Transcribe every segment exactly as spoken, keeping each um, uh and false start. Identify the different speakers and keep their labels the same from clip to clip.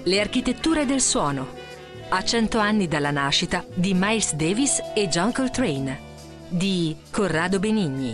Speaker 1: Le architetture del suono. A cento anni dalla nascita di Miles Davis e John Coltrane, di Corrado Benigni.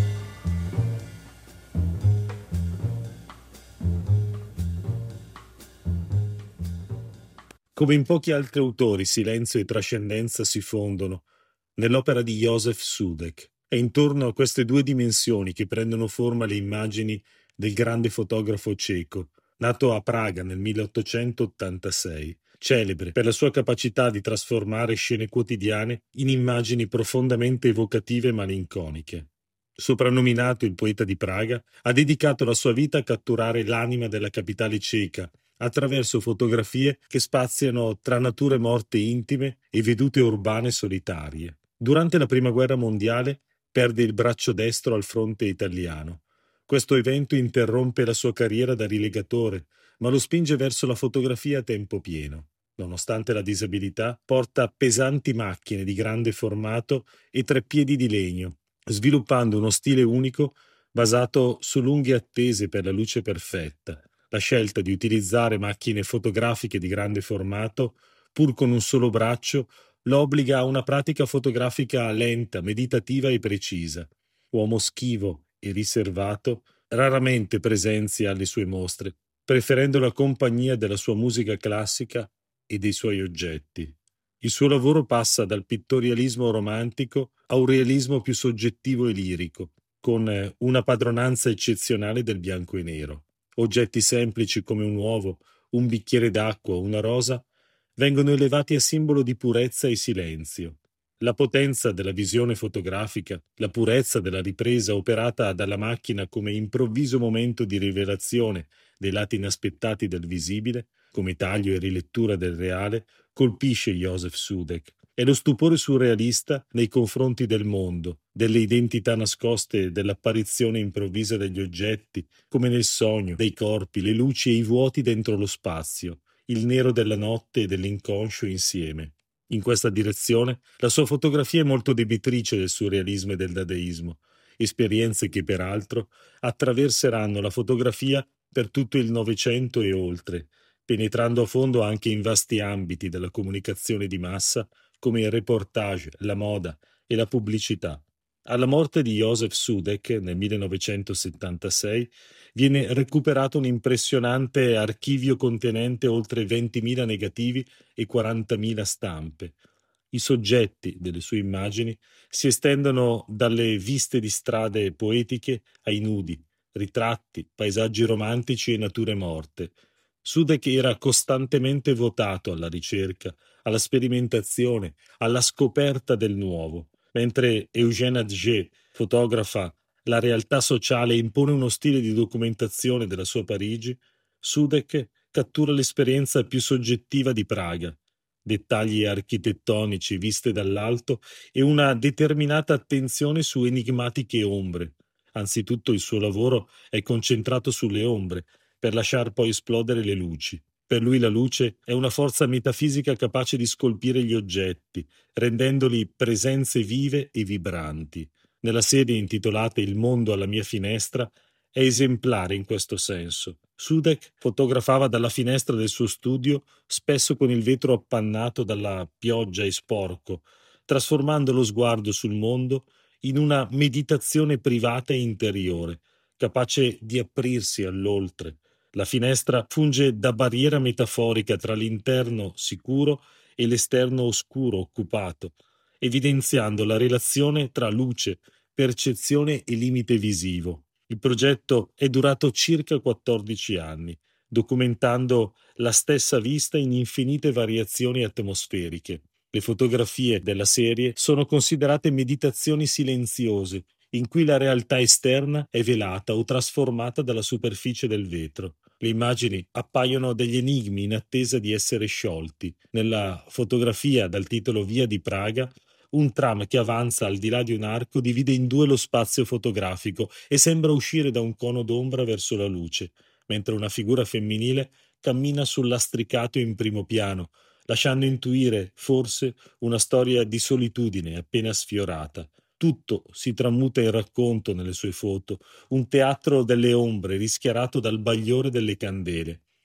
Speaker 2: Come in pochi altri autori, silenzio e trascendenza si fondono nell'opera di Józef Šušek. È intorno a queste due dimensioni che prendono forma le immagini del grande fotografo ceco, nato a Praga nel milleottocentottantasei, celebre per la sua capacità di trasformare scene quotidiane in immagini profondamente evocative e malinconiche. Soprannominato il poeta di Praga, ha dedicato la sua vita a catturare l'anima della capitale ceca attraverso fotografie che spaziano tra nature morte intime e vedute urbane solitarie. Durante la Prima Guerra Mondiale perde il braccio destro al fronte italiano. Questo evento interrompe la sua carriera da rilegatore, ma lo spinge verso la fotografia a tempo pieno. Nonostante la disabilità, porta pesanti macchine di grande formato e treppiedi di legno, sviluppando uno stile unico basato su lunghe attese per la luce perfetta. La scelta di utilizzare macchine fotografiche di grande formato, pur con un solo braccio, lo obbliga a una pratica fotografica lenta, meditativa e precisa. Uomo schivo e riservato, raramente presenzia alle sue mostre, preferendo la compagnia della sua musica classica e dei suoi oggetti. Il suo lavoro passa dal pittorialismo romantico a un realismo più soggettivo e lirico, con una padronanza eccezionale del bianco e nero. Oggetti semplici come un uovo, un bicchiere d'acqua o una rosa vengono elevati a simbolo di purezza e silenzio. La potenza della visione fotografica, la purezza della ripresa operata dalla macchina come improvviso momento di rivelazione dei lati inaspettati del visibile, come taglio e rilettura del reale, colpisce Józef Šušek. È lo stupore surrealista nei confronti del mondo, delle identità nascoste, dell'apparizione improvvisa degli oggetti, come nel sogno, dei corpi, le luci e i vuoti dentro lo spazio, il nero della notte e dell'inconscio insieme. In questa direzione, la sua fotografia è molto debitrice del surrealismo e del dadaismo, esperienze che peraltro attraverseranno la fotografia per tutto il Novecento e oltre, penetrando a fondo anche in vasti ambiti della comunicazione di massa come il reportage, la moda e la pubblicità. Alla morte di Józef Šušek nel millenovecentosettantasei viene recuperato un impressionante archivio contenente oltre ventimila negativi e quarantamila stampe. I soggetti delle sue immagini si estendono dalle viste di strade poetiche ai nudi, ritratti, paesaggi romantici e nature morte. Šušek era costantemente votato alla ricerca, alla sperimentazione, alla scoperta del nuovo, mentre Eugène Atget fotografa la realtà sociale e impone uno stile di documentazione della sua Parigi, Šušek cattura l'esperienza più soggettiva di Praga, dettagli architettonici viste dall'alto e una determinata attenzione su enigmatiche ombre. Anzitutto il suo lavoro è concentrato sulle ombre, per lasciar poi esplodere le luci. Per lui la luce è una forza metafisica capace di scolpire gli oggetti, rendendoli presenze vive e vibranti. Nella serie intitolata Il mondo alla mia finestra è esemplare in questo senso. Šušek fotografava dalla finestra del suo studio, spesso con il vetro appannato dalla pioggia e sporco, trasformando lo sguardo sul mondo in una meditazione privata e interiore, capace di aprirsi all'oltre. La finestra funge da barriera metaforica tra l'interno sicuro e l'esterno oscuro, occupato, evidenziando la relazione tra luce, percezione e limite visivo. Il progetto è durato circa quattordici anni, documentando la stessa vista in infinite variazioni atmosferiche. Le fotografie della serie sono considerate meditazioni silenziose, in cui la realtà esterna è velata o trasformata dalla superficie del vetro. Le immagini appaiono degli enigmi in attesa di essere sciolti. Nella fotografia dal titolo Via di Praga, un tram che avanza al di là di un arco divide in due lo spazio fotografico e sembra uscire da un cono d'ombra verso la luce, mentre una figura femminile cammina sul lastricato in primo piano, lasciando intuire, forse, una storia di solitudine appena sfiorata. Tutto si tramuta in racconto nelle sue foto, un teatro delle ombre rischiarato dal bagliore delle candele.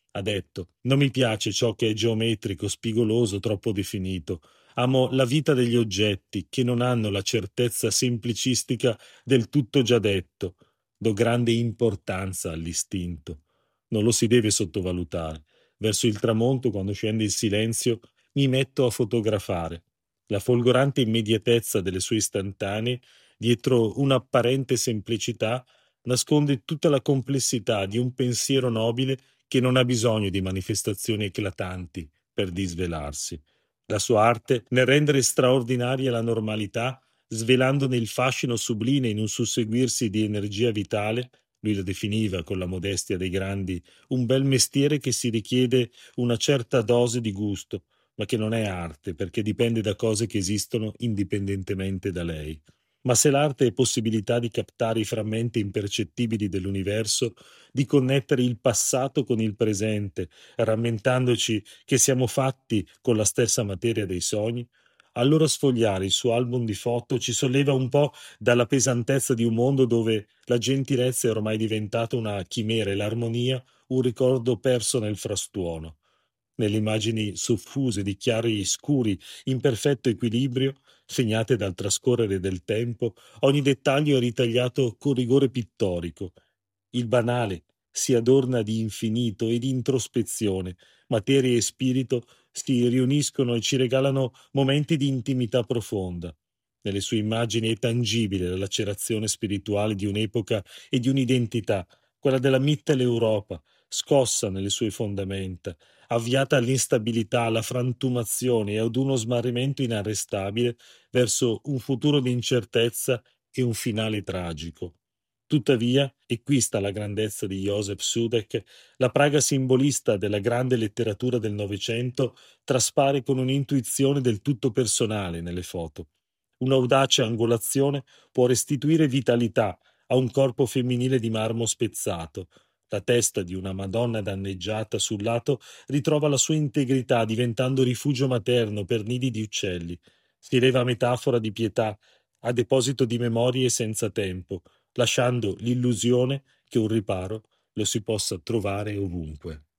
Speaker 2: Ha detto: non mi piace ciò che è geometrico, spigoloso, troppo definito. Amo la vita degli oggetti che non hanno la certezza semplicistica del tutto già detto. Do grande importanza all'istinto. Non lo si deve sottovalutare. Verso il tramonto, quando scende il silenzio, mi metto a fotografare. La folgorante immediatezza delle sue istantanee, dietro un'apparente semplicità, nasconde tutta la complessità di un pensiero nobile che non ha bisogno di manifestazioni eclatanti per disvelarsi. La sua arte nel rendere straordinaria la normalità, svelandone il fascino sublime in un susseguirsi di energia vitale, lui lo definiva con la modestia dei grandi, un bel mestiere che si richiede una certa dose di gusto, ma che non è arte perché dipende da cose che esistono indipendentemente da lei. Ma se l'arte è possibilità di captare i frammenti impercettibili dell'universo, di connettere il passato con il presente, rammentandoci che siamo fatti con la stessa materia dei sogni, allora sfogliare il suo album di foto ci solleva un po' dalla pesantezza di un mondo dove la gentilezza è ormai diventata una chimera e l'armonia un ricordo perso nel frastuono. Nelle immagini soffuse di chiari scuri in perfetto equilibrio, segnate dal trascorrere del tempo, ogni dettaglio è ritagliato con rigore pittorico. Il banale si adorna di infinito e di introspezione, materia e spirito si riuniscono e ci regalano momenti di intimità profonda. Nelle sue immagini è tangibile la lacerazione spirituale di un'epoca e di un'identità, quella della Mitteleuropa, scossa nelle sue fondamenta, avviata all'instabilità, alla frantumazione e ad uno smarrimento inarrestabile verso un futuro di incertezza e un finale tragico. Tuttavia, e qui sta la grandezza di Joseph Sudek, la Praga simbolista della grande letteratura del Novecento traspare con un'intuizione del tutto personale nelle foto. Un'audace angolazione può restituire vitalità a un corpo femminile di marmo spezzato. La testa di una Madonna danneggiata sul lato ritrova la sua integrità diventando rifugio materno per nidi di uccelli. Si eleva metafora di pietà a deposito di memorie senza tempo, lasciando l'illusione che un riparo lo si possa trovare ovunque.